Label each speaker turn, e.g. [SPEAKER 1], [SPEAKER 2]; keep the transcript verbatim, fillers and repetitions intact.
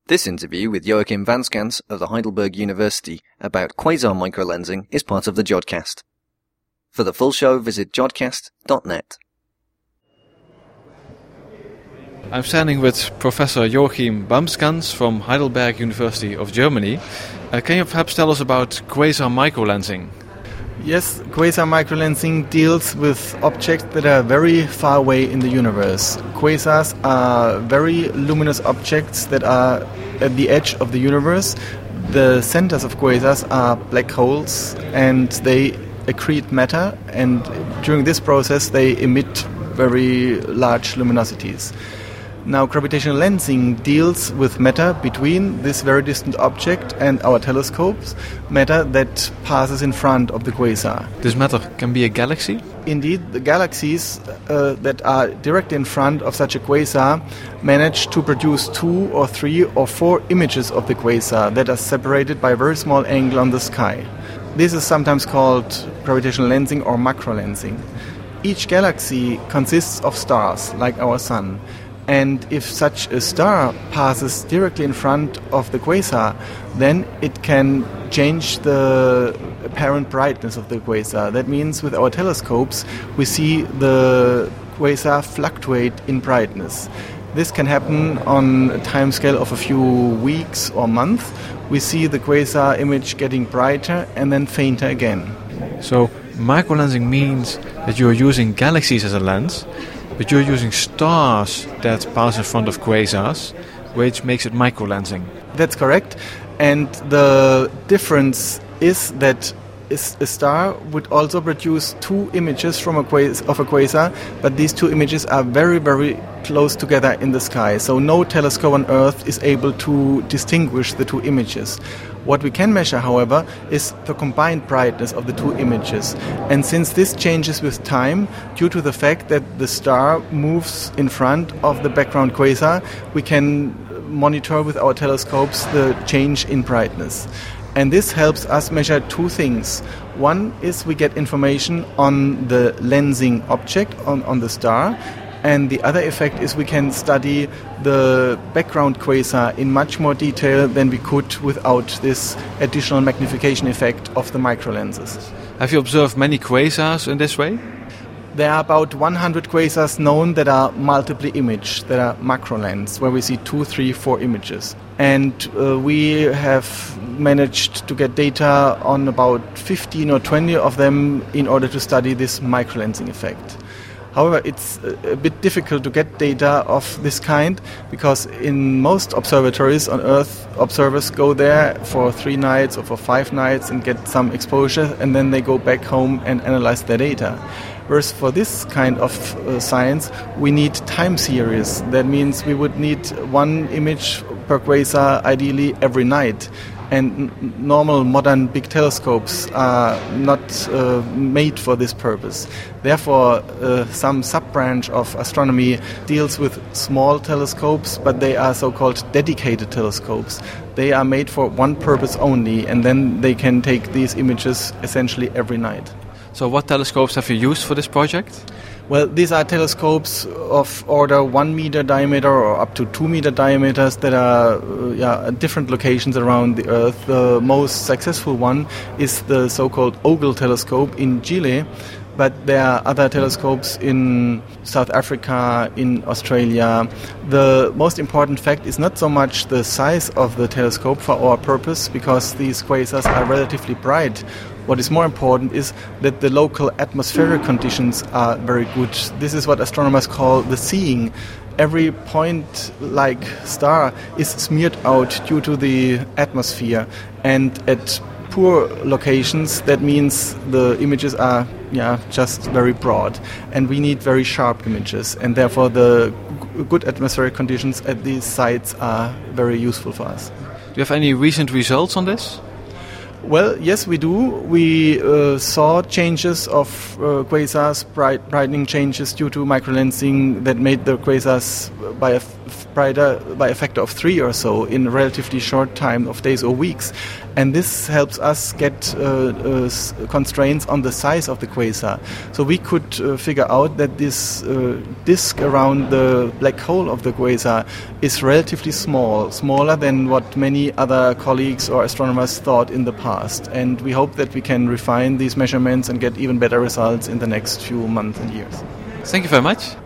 [SPEAKER 1] This interview with Joachim Vanskans of the Heidelberg University about quasar microlensing is part of the Jodcast. For the full show, visit jodcast dot net.
[SPEAKER 2] I'm standing with Professor Joachim Vanskans from Heidelberg University of Germany. Uh, can you perhaps tell us about quasar microlensing?
[SPEAKER 3] Yes, quasar microlensing deals with objects that are very far away in the universe. Quasars are very luminous objects that are at the edge of the universe. The centers of quasars are black holes, and they accrete matter, and during this process they emit very large luminosities. Now, gravitational lensing deals with matter between this very distant object and our telescopes, matter that passes in front of the quasar.
[SPEAKER 2] This matter can be a galaxy?
[SPEAKER 3] Indeed, the galaxies uh, that are directly in front of such a quasar manage to produce two or three or four images of the quasar that are separated by a very small angle on the sky. This is sometimes called gravitational lensing or macrolensing. Each galaxy consists of stars, like our Sun. And if such a star passes directly in front of the quasar, then it can change the apparent brightness of the quasar. That means with our telescopes, we see the quasar fluctuate in brightness. This can happen on a time scale of a few weeks or months. We see the quasar image getting brighter and then fainter again.
[SPEAKER 2] So microlensing means that you're using galaxies as a lens, but you're using stars that pass in front of quasars, which makes it microlensing.
[SPEAKER 3] That's correct. And the difference is that a star would also produce two images from a quas- of a quasar, but these two images are very, very close together in the sky. So no telescope on Earth is able to distinguish the two images. What we can measure, however, is the combined brightness of the two images. And since this changes with time, due to the fact that the star moves in front of the background quasar, we can monitor with our telescopes the change in brightness. And this helps us measure two things. One is we get information on the lensing object, on, on the star. And the other effect is we can study the background quasar in much more detail than we could without this additional magnification effect of the microlenses.
[SPEAKER 2] Have you observed many quasars in this way?
[SPEAKER 3] There are about one hundred quasars known that are multiply imaged, that are macrolens, where we see two, three, four images. And uh, we have managed to get data on about fifteen or twenty of them in order to study this microlensing effect. However, it's a bit difficult to get data of this kind because in most observatories on Earth, observers go there for three nights or for five nights and get some exposure, and then they go back home and analyze their data. Whereas for this kind of uh, science, we need time series. That means we would need one image per quasar, ideally every night. And n- normal modern big telescopes are not uh, made for this purpose. Therefore, uh, some sub-branch of astronomy deals with small telescopes, but they are so-called dedicated telescopes. They are made for one purpose only, and then they can take these images essentially every night.
[SPEAKER 2] So what telescopes have you used for this project?
[SPEAKER 3] Well, these are telescopes of order one meter diameter or up to two meter diameters that are uh, yeah, at different locations around the Earth. The most successful one is the so-called Ogle telescope in Chile, but there are other telescopes in South Africa, in Australia. The most important fact is not so much the size of the telescope for our purpose, because these quasars are relatively bright. What is more important is that the local atmospheric conditions are very good. This is what astronomers call the seeing. Every point-like star is smeared out due to the atmosphere, and at poor locations, that means the images are yeah, just very broad, and we need very sharp images, and therefore the g- good atmospheric conditions at these sites are very useful for us.
[SPEAKER 2] Do you have any recent results on this?
[SPEAKER 3] Well, yes, we do. We uh, saw changes of uh, quasars, bright, brightening changes due to microlensing that made the quasars by a f- brighter by a factor of three or so in a relatively short time of days or weeks. And this helps us get uh, uh, constraints on the size of the quasar. So we could uh, figure out that this uh, disk around the black hole of the quasar is relatively small, smaller than what many other colleagues or astronomers thought in the past. And we hope that we can refine these measurements and get even better results in the next few months and years.
[SPEAKER 2] Thank you very much.